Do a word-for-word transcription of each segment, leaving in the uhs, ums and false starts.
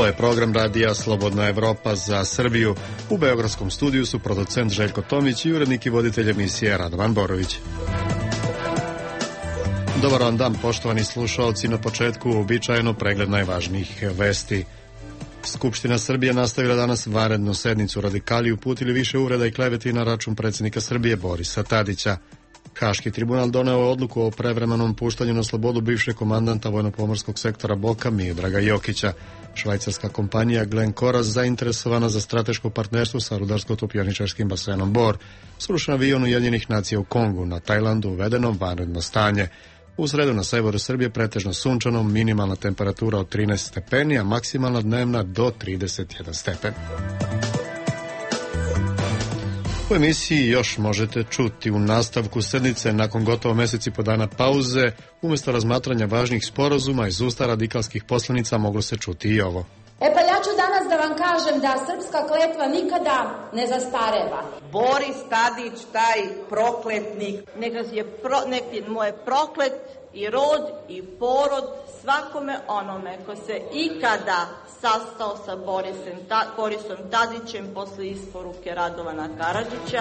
je program radija Slobodna Evropa za Srbiju. U beogradskom studiju su producent Željko Tomić i urednik i voditelj emisije Radovan Borović. Dobar vam dan, poštovani slušalci, na početku uobičajeno pregled najvažnijih vesti. Skupština Srbije nastavila danas vanrednu sednicu. Radikali uputili više uvreda i kleveti na račun predsjednika Srbije Borisa Tadića. Haški tribunal doneo odluku o prevremenom puštanju na slobodu bivšeg komandanta vojno-pomorskog sektora Boka Miodraga Jokića. Švajcarska kompanija Glencore zainteresovana za strateško partnerstvo sa rudarsko-topioničarskim basenom Bor. Srušen avion Ujedinjenih nacija u Kongu, na Tajlandu uvedeno vanredno stanje. U sredu na severu Srbije pretežno sunčano, minimalna temperatura od trinaest stepeni, a maksimalna dnevna do trideset jedan stepen. U emisiji još možete čuti u nastavku sednice nakon gotovo meseci po dana pauze, umjesto razmatranja važnih sporazuma iz usta radikalskih poslanica moglo se čuti i ovo. E pa ja ću danas da vam kažem da srpska kletva nikada ne zastareva. Boris Tadić, taj prokletnik, neka je, pro, nek mu je proklet i rod i porod svakome onome ko se ikada sastao sa Borisem, ta, Borisom Tadićem posle isporuke Radovana Karadžića.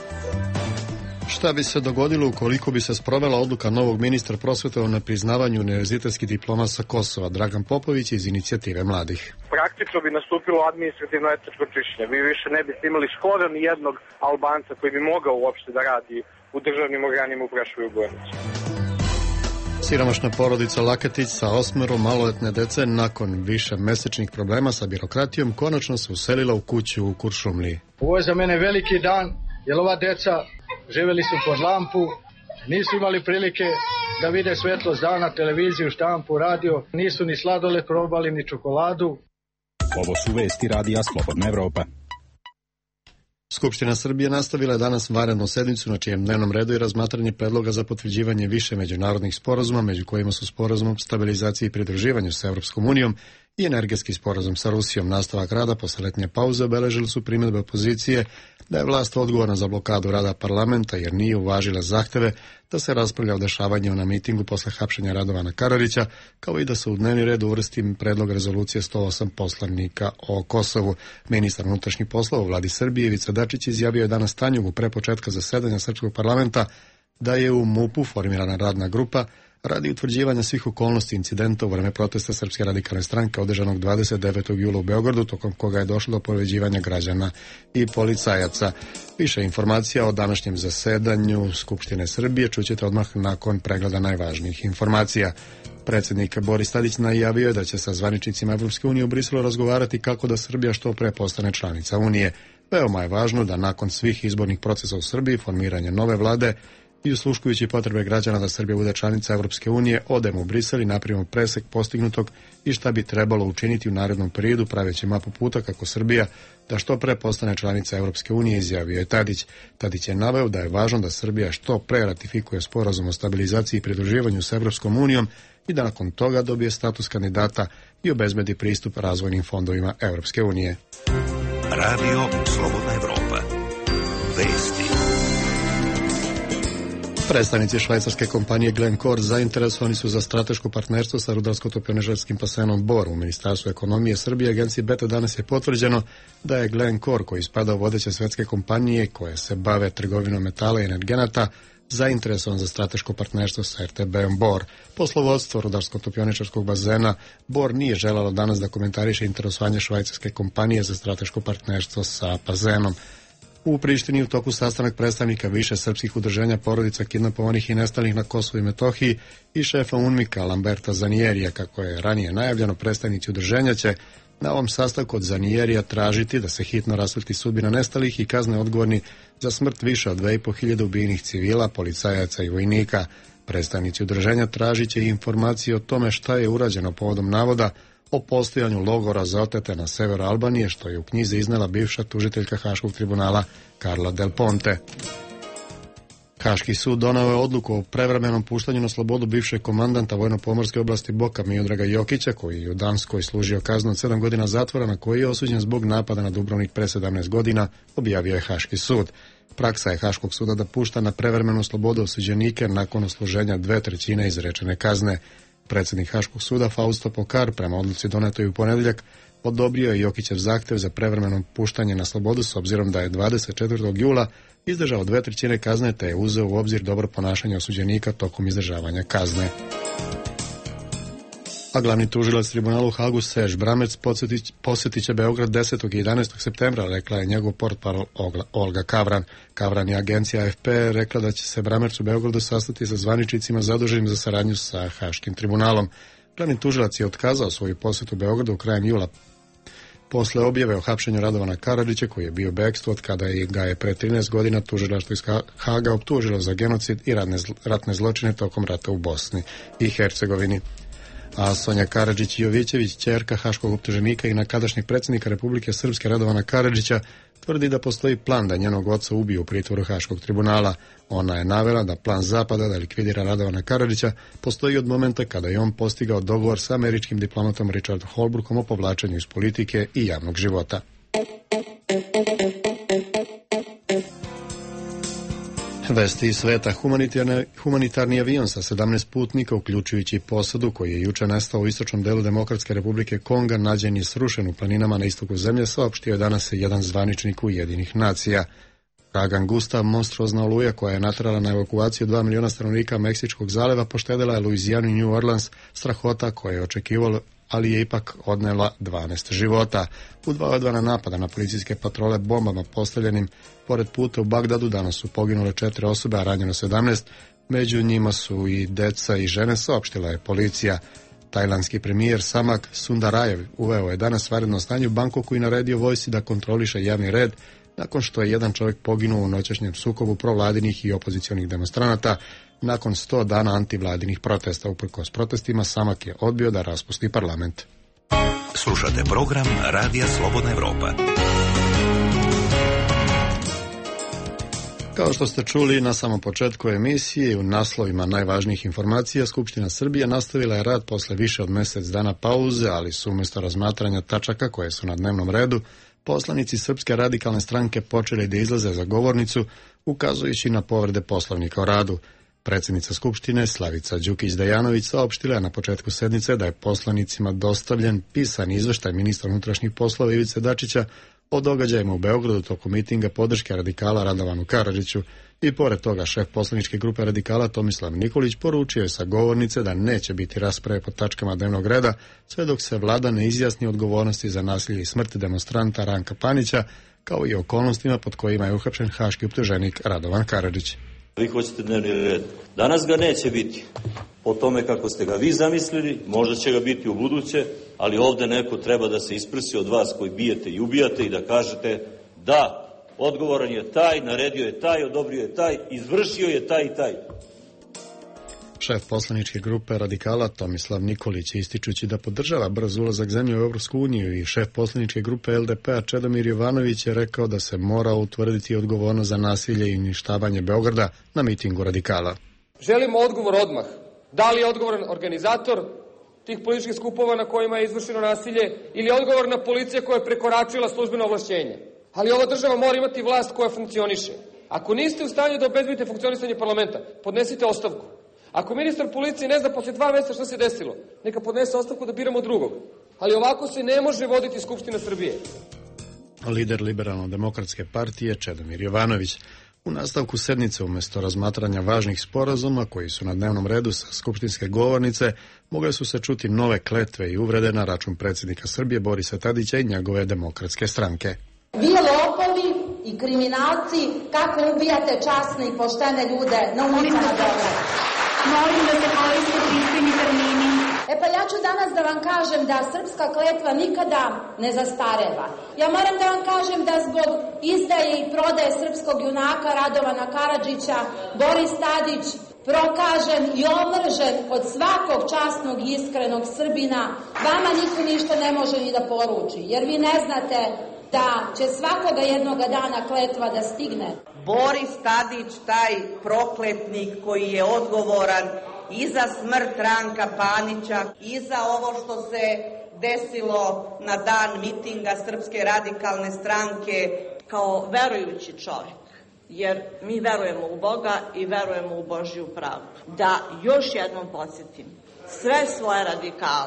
Šta bi se dogodilo ukoliko bi se sprovela odluka novog ministra prosvete o nepriznavanju univerzitetskih diploma sa Kosova? Dragan Popović iz Inicijative mladih. Praktično bi nastupilo administrativno etničko čišćenje. Vi više ne biste imali skoro ni jednog Albanca koji bi mogao uopšte da radi u državnim organima u Preševu i Bojanici. Siromašna porodica Laketić sa osmero maloletne dece nakon više mesečnih problema sa birokratijom konačno se uselila u kuću u Kuršumliji. Ovo je za mene veliki dan, jer ova deca živjeli su pod lampu, nisu imali prilike da vide svetlost dana, televiziju, štampu, radio, nisu ni sladoled probali, ni čokoladu. Ovo su vesti radija Slobodna Evropa. Skupština Srbije nastavila je danas vanrednu sednicu na čijem dnevnom redu je razmatranje predloga za potvrđivanje više međunarodnih sporazuma, među kojima su sporazum o stabilizaciji i pridruživanju sa Evropskom unijom i energetski sporazum sa Rusijom. Nastavak rada posle letnje pauze obeležili su primjedbe opozicije da je vlast odgovorna za blokadu rada parlamenta jer nije uvažila zahteve da se raspravlja o dešavanju na mitingu posle hapšenja Radovana Karadžića, kao i da se u dnevni red uvrsti predlog rezolucije sto osam poslanika o Kosovu. Ministar unutrašnjih poslova u vladi Srbije Ivica Dačić izjavio je danas Tanjugu pre početka zasedanja srpskog parlamenta da je u MUP-u formirana radna grupa radi utvrđivanja svih okolnosti incidenta u vreme protesta Srpske radikalne stranke održanog dvadeset devetog jula u Beogradu, tokom koga je došlo do povređivanja građana i policajaca. Više informacija o današnjem zasedanju Skupštine Srbije čućete odmah nakon pregleda najvažnijih informacija. Predsjednik Boris Tadić najavio je da će sa zvaničnicima Evropske unije u Briselu razgovarati kako da Srbija što pre postane članica Unije. Veoma je važno da nakon svih izbornih procesa u Srbiji, formiranje nove vlade i usluškujući potrebe građana da Srbija bude članica Evropske unije, odemo u Brisel i napravimo presek postignutog i šta bi trebalo učiniti u narednom periodu, praveći mapu puta kako Srbija da što pre postane članica Evropske unije, izjavio je Tadić. Tadić je naveo da je važno da Srbija što pre ratifikuje sporazum o stabilizaciji i pridruživanju s Evropskom unijom i da nakon toga dobije status kandidata i obezbedi pristup razvojnim fondovima Evropske unije. Radio Slobodna Evropa. Vesti. Predstavnici švajcarske kompanije Glencore zainteresovani su za strateško partnerstvo sa rudarsko-topioničarskim basenom Bor. U Ministarstvu ekonomije Srbije agenciji Beta danas je potvrđeno da je Glencore, koji spada u vodeće svetske kompanije koje se bave trgovinom metala i energenata, zainteresovan za strateško partnerstvo sa R T B-om Bor. Poslovodstvo rudarsko-topioničarskog bazena Bor nije želalo danas da komentariše interesovanje švajcarske kompanije za strateško partnerstvo sa bazenom. U Prištini u toku sastanak predstavnika više srpskih udruženja porodica kidnapovanih i nestalih na Kosovu i Metohiji i šefa UNMIK-a Lamberta Zanijerija. Kako je ranije najavljeno, predstavnici udruženja će na ovom sastanku od Zanijerija tražiti da se hitno rasveti sudbina nestalih i kazne odgovorni za smrt više od dve i po hiljade ubijenih civila, policajaca i vojnika. Predstavnici udruženja tražit će informacije o tome šta je urađeno povodom navoda o postojanju logora za otete na severu Albanije, što je u knjizi iznela bivša tužiteljka Haškog tribunala Carla Del Ponte. Haški sud donao je odluku o prevremenom puštanju na slobodu bivšeg komandanta vojno-pomorske oblasti Boka Miodraga Jokića, koji je u Danskoj služio kaznu od sedam godina zatvora, na koji je osuđen zbog napada na Dubrovnik pre sedamnaest godina, objavio je Haški sud. Praksa je Haškog suda da pušta na prevremenu slobodu osuđenike nakon odsluženja dve trećine izrečene kazne. Predsjednik Haškog suda Fausto Pokar, prema odluci donetoj u ponedjeljak, odobrio je Jokićev zahtev za prevremeno puštanje na slobodu s obzirom da je dvadeset četvrtog jula izdržao dve trećine kazne te je uzeo u obzir dobro ponašanje osuđenika tokom izdržavanja kazne. A glavni tužilac tribunalu u Hagu Serge Brammertz posjetit će Beograd desetog i jedanaestog septembra, rekla je njegov portparol Olga Kavran. Kavran je agencija A F P rekla da će se Brammertz u Beogradu sastati sa zvaničnicima zaduženim za saradnju sa Haškim tribunalom. Glavni tužilac je otkazao svoju posjetu Beogradu krajem jula posle objave o hapšenju Radovana Karadžića, koji je bio u bekstvu od kada je ga je pre trinaest godina tužilaštvo iz Haga optužilo za genocid i ratne zločine tokom rata u Bosni i Hercegovini. A Sonja Karadžić-Jovićević, ćerka haškog optuženika i nekadašnjeg predsjednika Republike Srpske Radovana Karadžića, tvrdi da postoji plan da njenog oca ubiju u pritvoru Haškog tribunala. Ona je navela da plan Zapada da likvidira Radovana Karadžića postoji od momenta kada je on postigao dogovor sa američkim diplomatom Richardom Holbrookom o povlačenju iz politike i javnog života. Vesti iz sveta. Humanitarni, humanitarni avion sa sedamnaest putnika, uključujući posadu koji je juče nestao u istočnom delu Demokratske republike Konga, nađen je srušen u planinama na istoku zemlje, saopštio je danas jedan zvaničnik Ujedinjenih nacija. Uragan Gustav, monstruozna oluja koja je naterala na evakuaciju dva miliona stanovnika Meksičkog zaleva, poštedela je Luizijanu i New Orleans, strahota koje je očekivalo, ali je ipak odnela dvanaest života. U dva odvana napada na policijske patrole bombama postavljenim pored puta u Bagdadu danas su poginule četiri osobe, a ranjeno sedamnaest. Među njima su i deca i žene, saopštila je policija. Tajlandski premijer Samak Sundarajev uveo je danas vanredno stanje u Bangkoku i naredio vojsci da kontroliše javni red nakon što je jedan čovjek poginuo u noćašnjem sukobu provladinih i opozicionih demonstranata. Nakon sto dana antivladinih protesta, uprkos protestima, Samak je odbio da raspusti parlament. Slušate program Radija Slobodna Evropa. Kao što ste čuli na samom početku emisije, u naslovima najvažnijih informacija, Skupština Srbije nastavila je rad posle više od mjesec dana pauze, ali su umjesto razmatranja tačaka koje su na dnevnom redu, poslanici Srpske radikalne stranke počeli da izlaze za govornicu, ukazujući na povrede Poslovnika o radu. Predsjednica Skupštine Slavica Đukić-Dejanović saopštila je na početku sednice da je poslanicima dostavljen pisani izveštaj ministra unutrašnjih poslova Ivice Dačića o događajima u Beogradu tokom mitinga podrške radikala Radovanu Karadžiću. I pored toga šef poslaničke grupe radikala Tomislav Nikolić poručio je sa govornice da neće biti rasprave po tačkama dnevnog reda sve dok se vlada ne izjasni odgovornosti za nasilje i smrt demonstranta Ranka Panića, kao i okolnostima pod kojima je uhapšen haški optuženik Radovan Karadžić. Vi hoćete dnevni red. Danas ga neće biti. Po tome kako ste ga vi zamislili, možda će ga biti u buduće, ali ovde neko treba da se isprsi od vas koji bijete i ubijate i da kažete da, odgovoran je taj, naredio je taj, odobrio je taj, izvršio je taj i taj. Šef poslaničke grupe radikala Tomislav Nikolić, ističući da podržava brz ulazak zemlje u Evropsku uniju, i šef poslaničke grupe L D P-a Čedomir Jovanović je rekao da se mora utvrditi odgovornost za nasilje i uništavanje Beograda na mitingu radikala. Želimo odgovor odmah. Da li je odgovoran organizator tih političkih skupova na kojima je izvršeno nasilje ili je odgovorna policija koja je prekoračila službeno ovlašćenje? Ali ova država mora imati vlast koja funkcioniše. Ako niste u stanju da obezbedite funkcionisanje parlamenta, podnesite ostavku. Ako ministar policije ne zna posle dva mjeseca što se desilo, neka podnese ostavku da biramo drugog. Ali ovako se ne može voditi Skupština Srbije. Lider Liberalno-demokratske partije Čedomir Jovanović. U nastavku sednice, umjesto razmatranja važnih sporazuma koji su na dnevnom redu sa skupštinske govornice, mogle su se čuti nove kletve i uvrede na račun predsjednika Srbije Borisa Tadića i njegove demokratske stranke. Vi lopovi i kriminalci, kako ubijate časne i poštene ljude na ulicama Beograda? Molim da se koriste pristojni termini. E pa ja ću danas da vam kažem da srpska kletva nikada ne zastareva. Ja moram da vam kažem da zbog izdaje i prodaje srpskog junaka Radovana Karadžića, Boris Tadić, prokažen i omržen od svakog časnog i iskrenog Srbina, vama niko ništa ne može ni da poruči, jer vi ne znate da će svakoga jednoga dana kletva da stigne. Boris Tadić, taj prokletnik koji je odgovoran i za smrt Ranka Panića, i za ovo što se desilo na dan mitinga Srpske radikalne stranke, kao verujući čovjek, jer mi verujemo u Boga i verujemo u Božju pravdu. Da još jednom podsjetim sve svoje radikale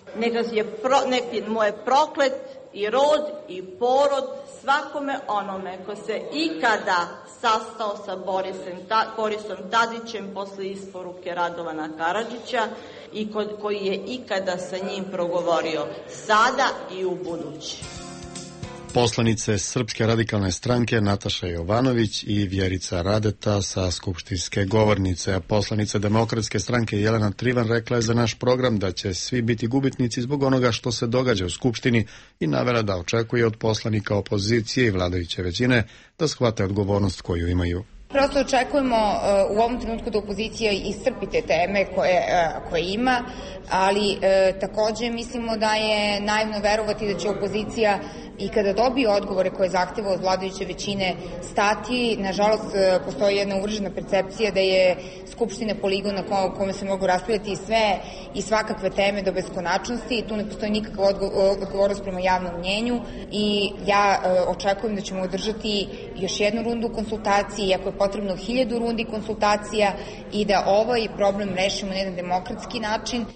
Neka je pro, nek mu je proklet i rod i porod svakome onome ko se ikada sastao sa Borisem, ta, Borisom Tadićem posle isporuke Radovana Karadžića i ko, koji je ikada sa njim progovorio sada i u budući. Poslanice Srpske radikalne stranke Nataša Jovanović i Vjerica Radeta sa skupštinske govornice, a poslanica Demokratske stranke Jelena Trivan rekla je za naš program da će svi biti gubitnici zbog onoga što se događa u Skupštini i navela da očekuje od poslanika opozicije i vladajuće većine da shvate odgovornost koju imaju. Prosto očekujemo uh, u ovom trenutku da opozicija iscrpi te teme koje, uh, koje ima, ali uh, takođe mislimo da je naivno verovati da će opozicija i kada dobije odgovore koje zahteva od vladajuće većine stati. Nažalost, uh, postoji jedna uvržena percepcija da je Skupština poligon na kome se mogu raspravljati sve i svakakve teme do beskonačnosti i tu ne postoji nikakva odgovornost prema javnom mnjenju i ja uh, očekujem da ćemo održati još jednu rundu konsultacije, iako je potrebno hiljadu rundi konsultacija i da ovaj problem rešimo na jedan demokratski način.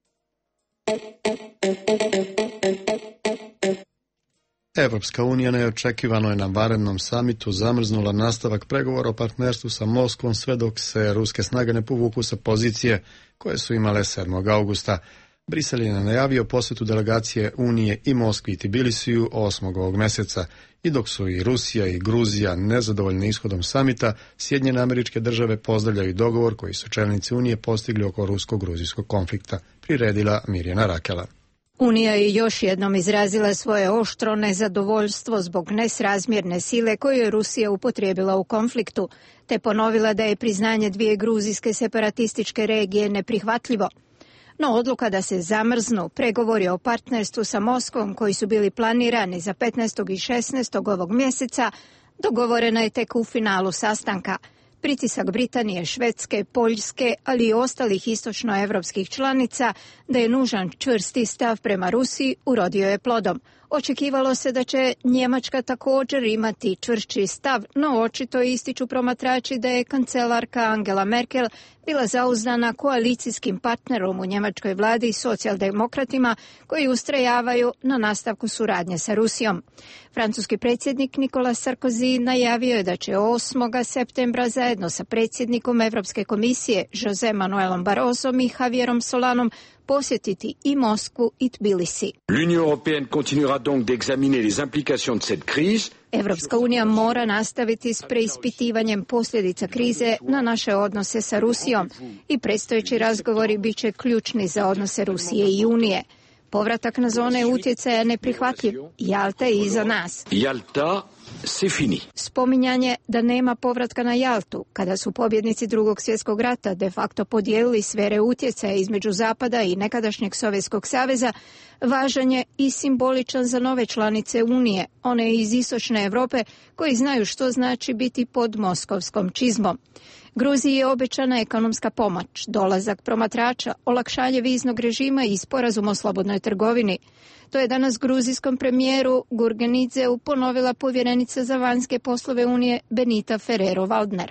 Evropska unija neočekivano je na vanrednom samitu zamrznula nastavak pregovora o partnerstvu sa Moskvom sve dok se ruske snage ne povuku sa pozicije koje su imale sedmog augusta. Brisel je najavio posjetu delegacije Unije i Moskvi i Tbilisiju osmog ovog meseca i dok su i Rusija i Gruzija nezadovoljni ishodom samita, Sjedinjene Američke Države pozdravljaju dogovor koji su čelnici Unije postigli oko rusko-gruzijskog konflikta, priredila Mirjana Rakela. Unija je još jednom izrazila svoje oštro nezadovoljstvo zbog nesrazmjerne sile koju je Rusija upotrijebila u konfliktu, te ponovila da je priznanje dvije gruzijske separatističke regije neprihvatljivo. No odluka da se zamrznu pregovori o partnerstvu sa Moskvom koji su bili planirani za petnaestog i šesnaestog ovog mjeseca dogovorena je tek u finalu sastanka. Pritisak Britanije, Švedske, Poljske, ali i ostalih istočnoevropskih članica da je nužan čvrsti stav prema Rusiji urodio je plodom. Očekivalo se da će Njemačka također imati čvršći stav, no očito ističu promatrači da je kancelarka Angela Merkel bila zauzdana koalicijskim partnerom u njemačkoj vladi i socijaldemokratima koji ustrajavaju na nastavku suradnje sa Rusijom. Francuski predsjednik Nicolas Sarkozy najavio je da će osmog septembra zajedno sa predsjednikom Europske komisije José Manuelom Barrosom i Javierom Solanom posjetiti i Moskvu i Tbilisi. L'Union européenne continuera donc d'examiner les implications de cette crise. Evropska unija mora nastaviti s preispitivanjem posljedica krize na naše odnose sa Rusijom i predstojeći razgovori bit će ključni za odnose Rusije i Unije. Povratak na zone utjecaja je neprihvatljiv. Jalta je iza nas. Jalta, c'est fini. Spominjanje da nema povratka na Jaltu, kada su pobjednici Drugog svjetskog rata de facto podijelili sfere utjecaja između Zapada i nekadašnjeg Sovjetskog saveza, važan je i simboličan za nove članice Unije, one iz istočne Europe koji znaju što znači biti pod moskovskom čizmom. Gruziji je obećana ekonomska pomoć, dolazak promatrača, olakšanje viznog režima i sporazum o slobodnoj trgovini. To je danas gruzijskom premijeru Gurgenidzeu ponovila povjerenica za vanjske poslove Unije Benita Ferrero-Waldner.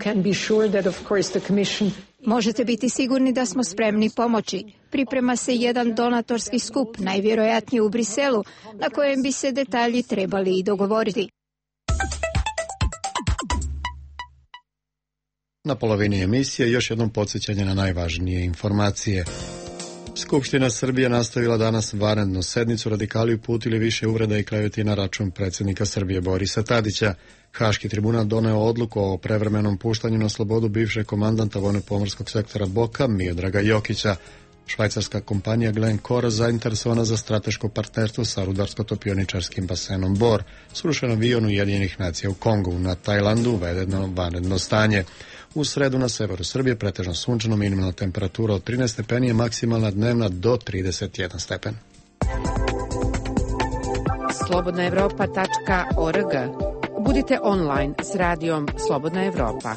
Možete biti sigurni da smo spremni pomoći. Priprema se jedan donatorski skup, najvjerojatnije u Briselu, na kojem bi se detalji trebali i dogovoriti. Na polovini emisije još jednom podsjećanje na najvažnije informacije. Skupština Srbije nastavila danas vanrednu sednicu, radikali uputili više uvreda i kleveti na račun predsjednika Srbije Borisa Tadića. Haški tribunal doneo odluku o prevremenom puštanju na slobodu bivšeg komandanta vojno-pomorskog sektora Boka Miodraga Jokića. Švajcarska kompanija Glencore zainteresovana za strateško partnerstvo sa rudarsko-topioničarskim basenom Bor. Srušen avion Ujedinjenih nacija u Kongu. Na Tajlandu uvedeno vanredno stanje. U sredu na severu Srbije pretežno sunčano, minimalna temperatura od trinaest stepeni, maksimalna dnevna do trideset jedan stepen. slobodna evropa tačka org. Budite online s radijom Slobodna Evropa.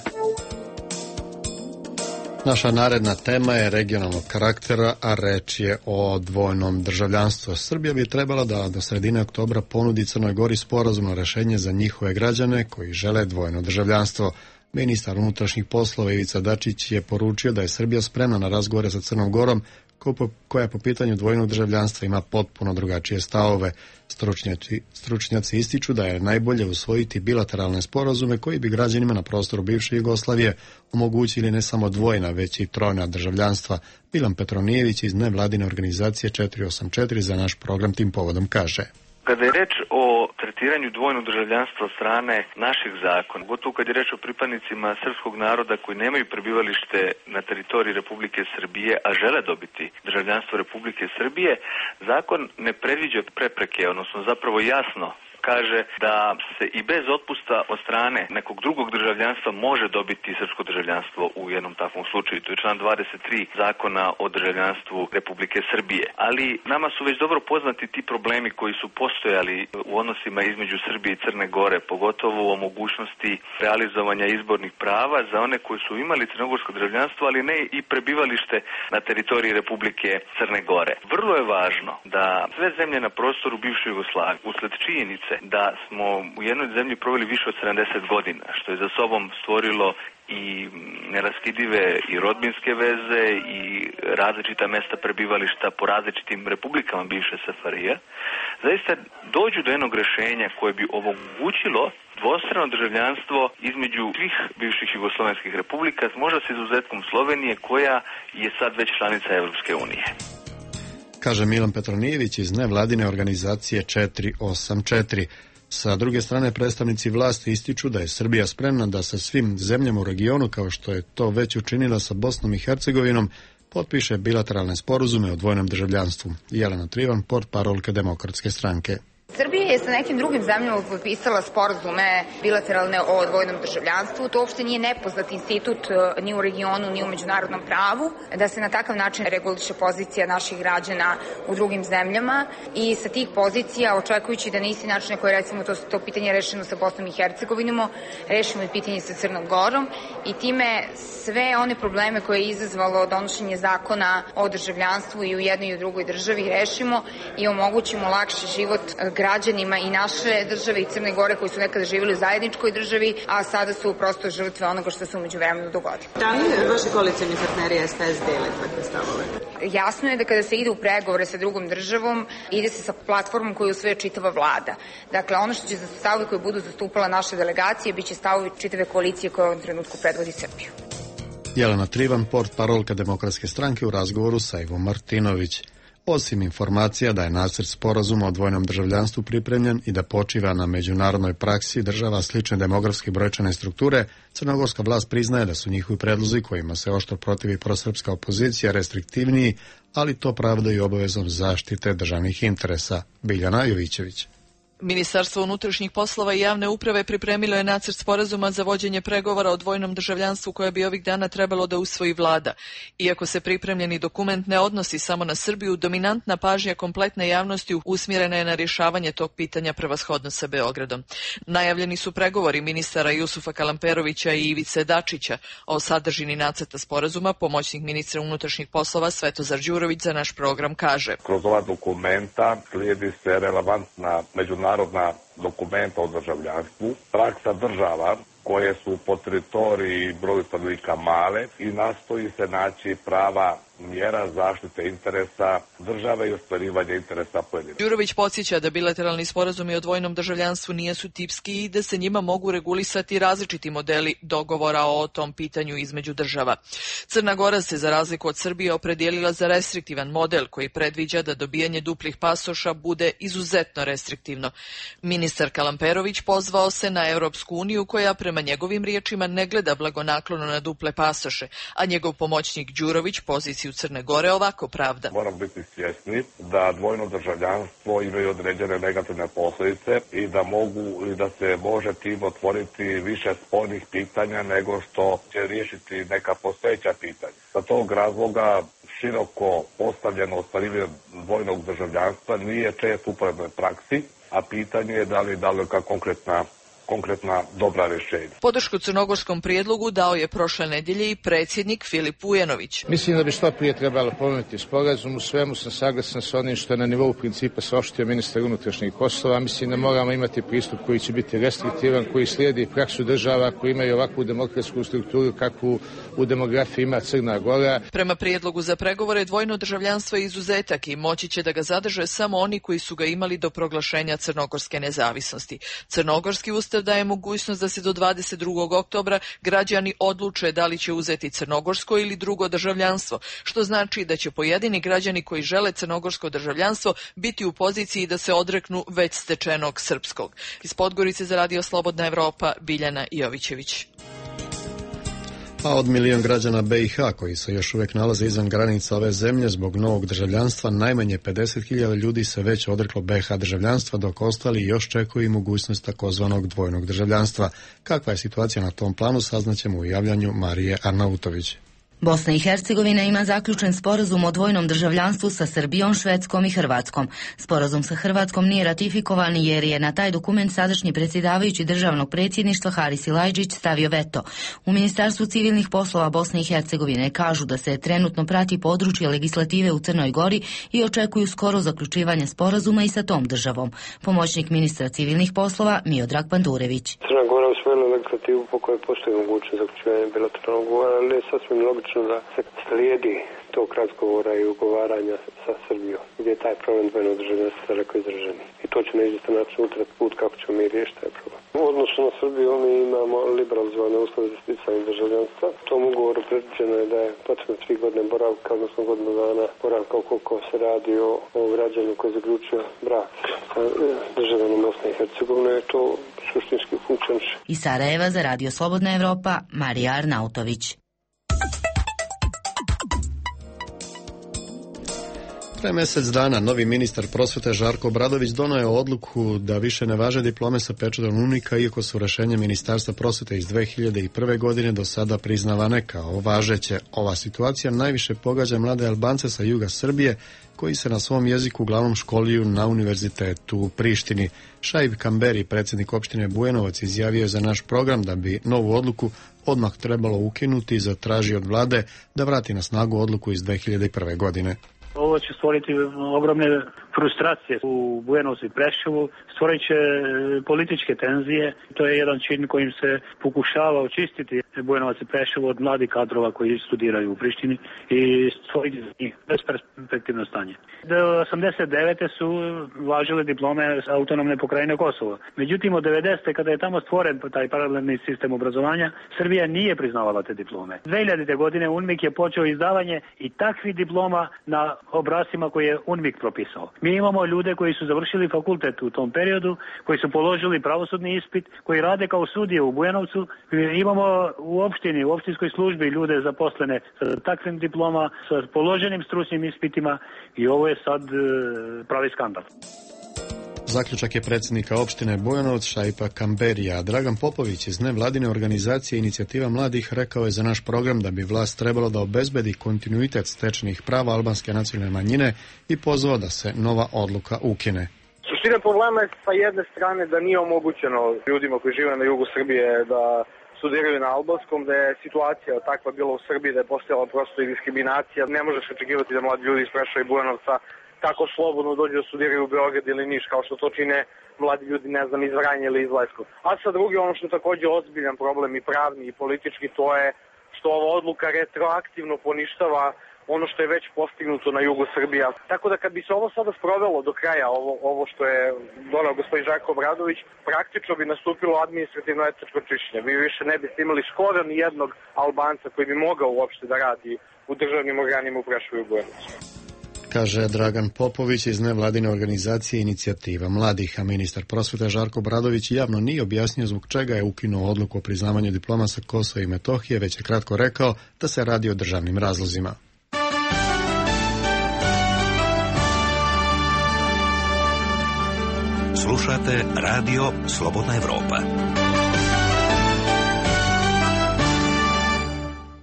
Naša naredna tema je regionalnog karaktera, a reč je o dvojnom državljanstvu. Srbija bi trebala da do sredine oktobra ponudi Crnoj Gori sporazumno rešenje za njihove građane koji žele dvojno državljanstvo. Ministar unutrašnjih poslova Ivica Dačić je poručio da je Srbija spremna na razgovore sa Crnom Gorom koja po pitanju dvojnog državljanstva ima potpuno drugačije stavove. Stručnjaci, stručnjaci ističu da je najbolje usvojiti bilateralne sporazume koji bi građanima na prostoru bivše Jugoslavije omogućili ne samo dvojna, već i trojna državljanstva. Milan Petronijević iz nevladine organizacije četiri osam četiri za naš program tim povodom kaže. Kada je reč o tretiranju dvojnog državljanstva od strane naših zakona, gotovo kad je reč o pripadnicima srpskog naroda koji nemaju prebivalište na teritoriji Republike Srbije, a žele dobiti državljanstvo Republike Srbije, zakon ne predviđa prepreke, odnosno zapravo jasno kaže da se i bez otpusta od strane nekog drugog državljanstva može dobiti srpsko državljanstvo u jednom takvom slučaju. To je član dvadeset tri zakona o državljanstvu Republike Srbije. Ali nama su već dobro poznati ti problemi koji su postojali u odnosima između Srbije i Crne Gore, pogotovo o mogućnosti realizovanja izbornih prava za one koji su imali crnogorsko državljanstvo, ali ne i prebivalište na teritoriji Republike Crne Gore. Vrlo je važno da sve zemlje na prostoru bivše Jugoslavije, usled činjenice da smo u jednoj zemlji proveli više od sedamdeset godina, što je za sobom stvorilo i neraskidive i rodbinske veze i različita mesta prebivališta po različitim republikama bivše S F R J, zaista dođu do jednog rješenja koje bi omogućilo dvostrano državljanstvo između svih bivših jugoslovenskih republika, možda s izuzetkom Slovenije koja je sad već članica Evropske unije. Kaže Milan Petronijević iz nevladine organizacije četiri osam četiri. Sa druge strane, predstavnici vlasti ističu da je Srbija spremna da sa svim zemljama u regionu, kao što je to već učinila sa Bosnom i Hercegovinom, potpiše bilateralne sporazume o dvojnom državljanstvu. Jelena Trivan, portparolka Demokratske stranke. Srbija je sa nekim drugim zemljama potpisala sporazume bilateralne o dvojnom državljanstvu. To uopšte nije nepoznat institut ni u regionu, ni u međunarodnom pravu, da se na takav način reguliše pozicija naših građana u drugim zemljama i sa tih pozicija, očekujući da na isti način na koji recimo to, to pitanje rešeno sa Bosnom i Hercegovinom, rešimo i pitanje sa Crnom Gorom i time sve one probleme koje je izazvalo donošenje zakona o državljanstvu i u jednoj i u drugoj državi rešimo i omogućimo lakši život građanima i naše države i Crne Gore koji su nekada živjeli u zajedničkoj državi, a sada su prosto žrtve onoga što se umeđu vremenu dogodilo. Da li vaši koalicioni partneri S P S dele takve stavove? Jasno je da kada se ide u pregovore sa drugom državom, ide se sa platformom koju usvaja čitava vlada. Dakle, ono što će za stavovi koji budu zastupala naše delegacije, bit će stavovi čitave koalicije koja u ovom trenutku predvodi Srbiju. Jelena Trivan, portparolka Demokratske stranke u razgovoru sa Ivom Martinović. Osim informacija da je nacrt sporazuma o dvojnom državljanstvu pripremljen i da počiva na međunarodnoj praksi država slične demografske brojčane strukture, crnogorska vlast priznaje da su njihovi predlozi kojima se oštro protivi prosrpska opozicija restriktivniji, ali to pravdaju obavezom zaštite državnih interesa. Biljana Jovićević. Ministarstvo unutrašnjih poslova i javne uprave pripremilo je nacrt sporazuma za vođenje pregovora o dvojnom državljanstvu koje bi ovih dana trebalo da usvoji vlada. Iako se pripremljeni dokument ne odnosi samo na Srbiju, dominantna pažnja kompletne javnosti usmjerena je na rješavanje tog pitanja prevashodno sa Beogradom. Najavljeni su pregovori ministara Jusufa Kalamperovića i Ivice Dačića o sadržini nacrta sporazuma. Pomoćnik ministra unutrašnjih poslova Svetozar Đurović za naš program kaže: kroz ova dokumenta slijedi se relevantna međunarodna narodna dokumenta o državljanstvu, praksa država koje su po teritoriji broju stanovnika male i nastoji se naći prava mjera zaštite interesa države i ostvarivanja interesa pojedinaca. Đurović podsjeća da bilateralni sporazumi o dvojnom državljanstvu nisu tipski i da se njima mogu regulisati različiti modeli dogovora o tom pitanju između država. Crna Gora se za razliku od Srbije opredijelila za restriktivan model koji predviđa da dobijanje duplih pasoša bude izuzetno restriktivno. Ministar Kalamperović pozvao se na Europsku uniju koja prema njegovim riječima ne gleda blagonaklono na duple pasoše, a njegov pomoćnik Đurović poziciju Crne Gore ovako pravda. Moramo biti svjesni da dvojno državljanstvo imaju određene negativne posljedice i da mogu i da se može tim otvoriti više spornih pitanja nego što će riješiti neka postojeća pitanja. Sa tog razloga široko postavljeno ostvarivanje dvojnog državljanstva nije čest u uporednoj praksi, a pitanje je da li da li kao konkretna konkretna dobra rješenja. Podršku crnogorskom prijedlogu dao je prošle nedjelje i predsjednik Filip Vujanović. Mislim da bi što prije trebalo pomenuti sporazum. U svemu sam saglasan sa onim što je na nivou principa saopštio ministar unutrašnjih poslova. Mislim da moramo imati pristup koji će biti restriktivan, koji slijedi praksu država koji imaju ovakvu demokratsku strukturu kakvu u demografiji ima Crna Gora. Prema prijedlogu za pregovore dvojno državljanstvo je izuzetak i moći će da ga zadrže samo oni koji su ga imali do proglašenja crnogorske nezavisnosti. Crnogorski ustav daje mogućnost da se do dvadeset drugog oktobra građani odluče da li će uzeti crnogorsko ili drugo državljanstvo, što znači da će pojedini građani koji žele crnogorsko državljanstvo biti u poziciji da se odreknu već stečenog srpskog. Iz Podgorice za Radio Slobodna Evropa, Biljana Jovićević. A od milion građana B i H koji se još uvijek nalaze izvan granica ove zemlje zbog novog državljanstva, najmanje pedeset hiljada ljudi se već odreklo B i H državljanstva, dok ostali još čekuju i mogućnost takozvanog dvojnog državljanstva. Kakva je situacija na tom planu, saznaćemo u javljanju Marije Arnautović. Bosna i Hercegovina ima zaključen sporazum o dvojnom državljanstvu sa Srbijom, Švedskom i Hrvatskom. Sporazum sa Hrvatskom nije ratifikovan jer je na taj dokument sadašnji predsjedavajući državnog predsjedništva Haris Silajdžić stavio veto. U Ministarstvu civilnih poslova Bosne i Hercegovine kažu da se trenutno prati područje legislative u Crnoj Gori i očekuju skoro zaključivanje sporazuma i sa tom državom. Pomoćnik ministra civilnih poslova Miodrag Pandurević. Crna Gora usvojila legislativu po kojoj postoji mogućnost zaključivanja bilateralnog ugovora, ali je sasvim logično da se slijedi tog razgovora i ugovaranja sa Srbijom, gdje je taj problem dvojnog državljanstva daleko izraženi. I to će na izvjestan način utrati put kako ćemo mi riješiti taj problem. U odnosu na Srbiju mi imamo liberalizovane uslove za sticanje državljanstva. U tom ugovoru predviđeno je da je potrebno tri godine boravka, odnosno godinu dana boravka ukoliko se radi o, o građanu koji je zaključio brak sa državljanom Bosne i Hercegovine. To suštinski funkcioniše. Iz Sarajeva za Radio Slobodna Evropa, Marija Arnautović. Pre mjesec dana novi ministar prosvete Žarko Obradović donio je odluku da više ne važe diplome sa pečatom UNMIK-a, iako su rješenje Ministarstva prosvete iz dve hiljade prve. godine do sada priznavane kao važeće. Ova situacija najviše pogađa mlade Albance sa juga Srbije, koji se na svom jeziku uglavnom školuju na univerzitetu u Prištini. Šaib Kamberi, predsjednik opštine Bujanovac, izjavio je za naš program da bi novu odluku odmah trebalo ukinuti i zatraži od vlade da vrati na snagu odluku iz dve hiljade prve. godine. Ovo će stvoriti ogromne frustracije u Bujanovcu i Preševu, stvorit će političke tenzije. To je jedan čin kojim se pokušava očistiti Bujanovac i Preševo od mladih kadrova koji studiraju u Prištini i stvoriti za njih besperspektivno stanje. Do osamdeset devete su važile diplome autonomne pokrajine Kosovo. Međutim, od devedesete kada je tamo stvoren taj paralelni sistem obrazovanja, Srbija nije priznavala te diplome. dve hiljadite. godine UNMIK je počeo izdavanje i takvih diploma na obrascima koje je UNMIK propisao. Mi imamo ljude koji su završili fakultet u tom periodu, koji su položili pravosudni ispit, koji rade kao sudije u Bujanovcu. Imamo u opštini, u opštinskoj službi ljude zaposlene sa takvim diploma, sa položenim stručnim ispitima i ovo je sad e, pravi skandal. Zaključak je predsjednika opštine Bujanovac Šaipa Kamberija. Dragan Popović iz nevladine organizacije Inicijativa mladih rekao je za naš program da bi vlast trebalo da obezbedi kontinuitet stečenih prava albanske nacionalne manjine i pozvao da se nova odluka ukine. Suština problema je sa jedne strane da nije omogućeno ljudima koji žive na jugu Srbije da studiraju na albanskom, da je situacija takva bila u Srbiji, da je postojala prosto i diskriminacija. Ne možeš očekivati da mladi ljudi iz Preševa i Bujanovca tako slobodno dođu da studiraju u Beograd ili Niš, kao što to čine mladi ljudi, ne znam, iz Vranja ili iz Leskova. A sa drugi, ono što je također ozbiljan problem i pravni i politički, to je što ova odluka retroaktivno poništava ono što je već postignuto na jugu Srbija. Tako da kad bi se ovo sada sprovelo do kraja, ovo, ovo što je donao gospodin Žarko Obradović, praktično bi nastupilo administrativno etničko čišćenje. Vi više ne biste imali skoro ni jednog Albanca koji bi mogao uopšte da radi u državnim organima u Preševu i Bujanovcu. Kaže Dragan Popović iz nevladine organizacije Inicijativa mladih, a ministar prosvete Žarko Obradović javno nije objasnio zbog čega je ukinuo odluku o priznavanju diploma sa Kosova i Metohije, već je kratko rekao da se radi o državnim razlozima. Slušate Radio Slobodna Evropa.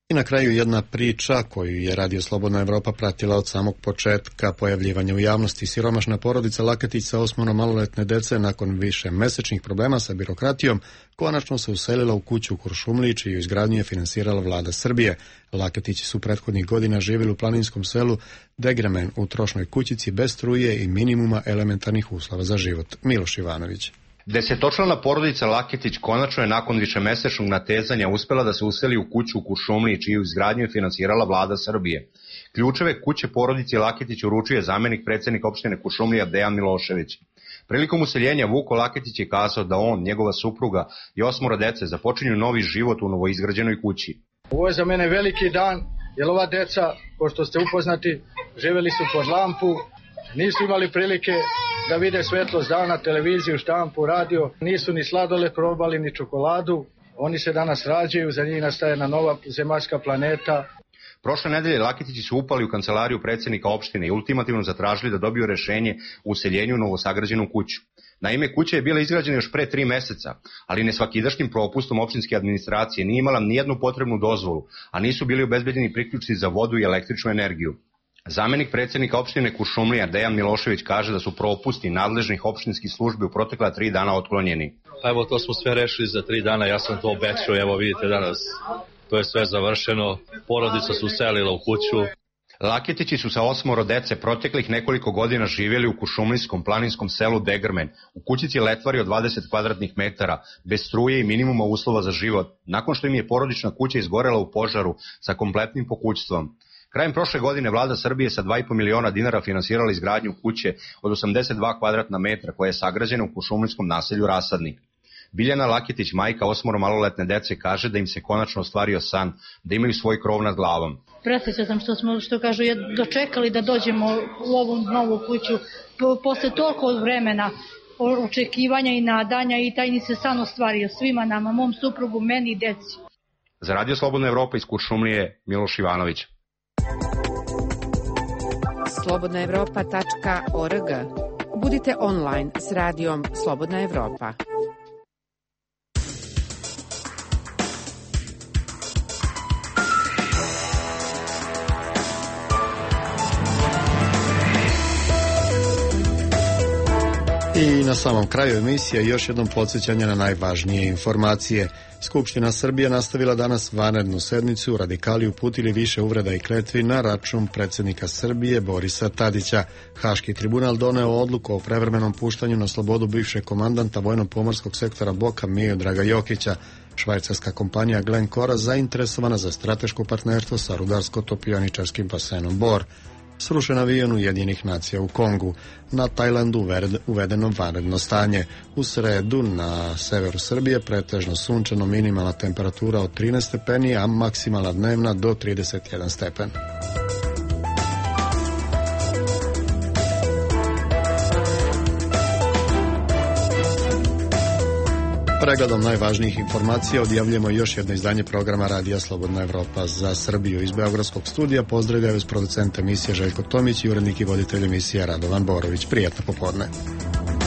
I na kraju jedna priča koju je Radio Slobodna Evropa pratila od samog početka pojavljivanja u javnosti. Siromašna porodica Laketić sa osmoro maloletne dece nakon više mesečnih problema sa birokratijom konačno se uselila u kuću u Kuršumliji, čiju izgradnju je finansirala vlada Srbije. Laketići su prethodnih godina živjeli u planinskom selu Degremen u trošnoj kućici bez struje i minimuma elementarnih uslova za život. Miloš Ivanović. Desetočlana porodica Laketić konačno je nakon višemesečnog natezanja uspela da se useli u kuću u Kuršumliji, čiju izgradnju je finansirala vlada Srbije. Ključeve kuće porodici Laketić uručio je zamenik predsednika opštine Kuršumlija Dejan Milošević. Prilikom useljenja Vuko Laketić je kazao da on, njegova supruga i osmoro dece započinju novi život u novoizgrađenoj kući. Ovo je za mene veliki dan, jer ova deca, pošto ste upoznati, živeli su pod lampu, nisu imali prilike da vide svetlost dana, televiziju, štampu, radio, nisu ni sladoled probali, ni čokoladu. Oni se danas rađaju, za njih nastaje jedna nova zemaljska planeta. Prošle nedelje Laketići su upali u kancelariju predsednika opštine i ultimativno zatražili da dobiju rešenje u useljenju u novosagrađenu kuću. Naime, kuća je bila izgrađena još pre tri meseca, ali nesvakidašnjim propustom opštinske administracije nije imala nijednu potrebnu dozvolu, a nisu bili obezbeđeni priključci za vodu i električnu energiju. Zamenik predsednika opštine Kuršumlija Dejan Milošević kaže da su propusti nadležnih opštinskih službi u protekla tri dana otklonjeni. Pa evo, to smo sve rešili za tri dana, ja sam to obećao, evo vidite danas, to je sve završeno, porodica su uselila u kuću. Laketići su sa osmoro dece proteklih nekoliko godina živjeli u kuršumlijskom planinskom selu Degrmen, u kućici letvari od dvadeset kvadratnih metara, bez struje i minimuma uslova za život, nakon što im je porodična kuća izgorela u požaru sa kompletnim pokućstvom. Krajem prošle godine vlada Srbije sa dva i po miliona dinara finansirala izgradnju kuće od osamdeset dva kvadratna metra koja je sagrađena u kuršumlijskom naselju Rasadnik. Biljana Laketić, majka osmoro maloletne dece, kaže da im se konačno ostvario san, da imaju svoj krov nad glavom. Presrećna sam što smo, što kažu, dočekali da dođemo u ovu novu kuću posle toliko vremena očekivanja i nadanja i taj ni se san ostvario svima nama, mom suprugu, meni i deci. Za Radio Slobodna Evropa iz Kuršumlije, Miloš Ivanović. slobodna evropa tačka org. Budite online s radijom Slobodna Evropa. I na samom kraju emisije još jednom podsjećanje na najvažnije informacije. Skupština Srbije nastavila danas vanrednu sednicu, radikali uputili više uvreda i kletvi na račun predsjednika Srbije Borisa Tadića. Haški tribunal doneo odluku o prevremenom puštanju na slobodu bivšeg komandanta vojno-pomorskog sektora Boka Miodraga Jokića. Švajcarska kompanija Glencore zainteresovana za strateško partnerstvo sa rudarsko-topioničarskim basenom Bor. Srušen avion Ujedinjenih nacija u Kongu. Na Tajlandu uvedeno vanredno stanje. U sredu na severu Srbije pretežno sunčano, minimalna temperatura od trinaest stepeni, a maksimalna dnevna do trideset jedan stepen. Pregledom najvažnijih informacija odjavljujemo još jedno izdanje programa Radija Slobodna Evropa za Srbiju. Iz Beogradskog studija pozdravljaju vas producent emisije Željko Tomić i urednik i voditelj emisije Radovan Borović. Prijatno popodne.